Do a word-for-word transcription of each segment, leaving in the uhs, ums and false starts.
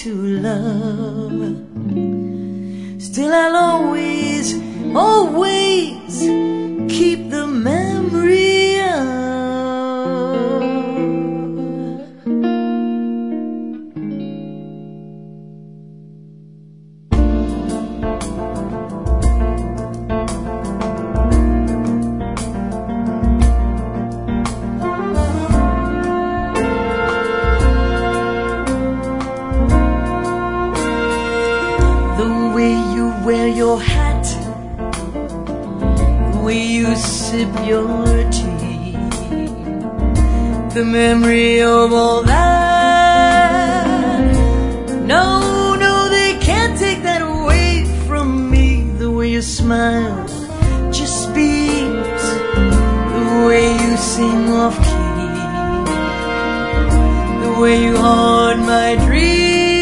to love. Still I'll always, always keep the memory of the way you wear your hat, the way you sip your tea, the memory of all that. No, no, they can't take that away from me. The way you smile just beams, the way you sing off key, the way you haunt my dreams.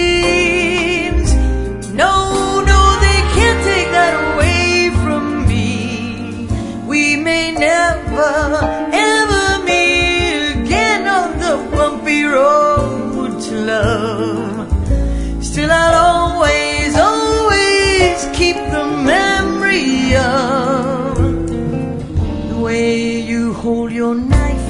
Ever meet again on the bumpy road to love. Still I'll always, always keep the memory of the way you hold your knife,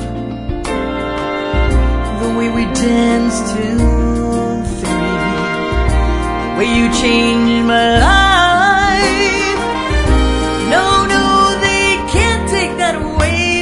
the way we danced till three, the way you changed my life. No, no, they can't take that away.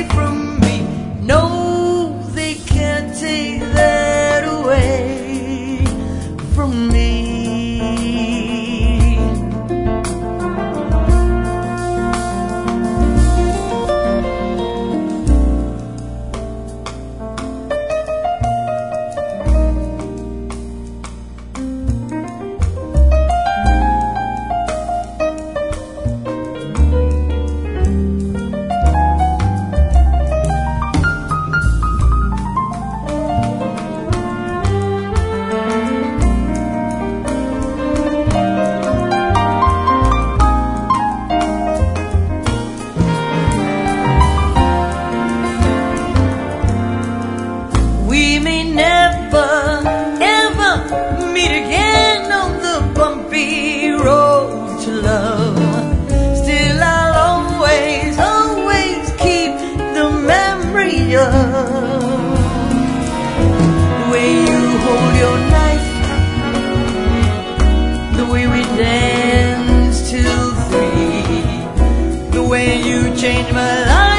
The way you hold your knife, the way we danced till three, the way you changed my life.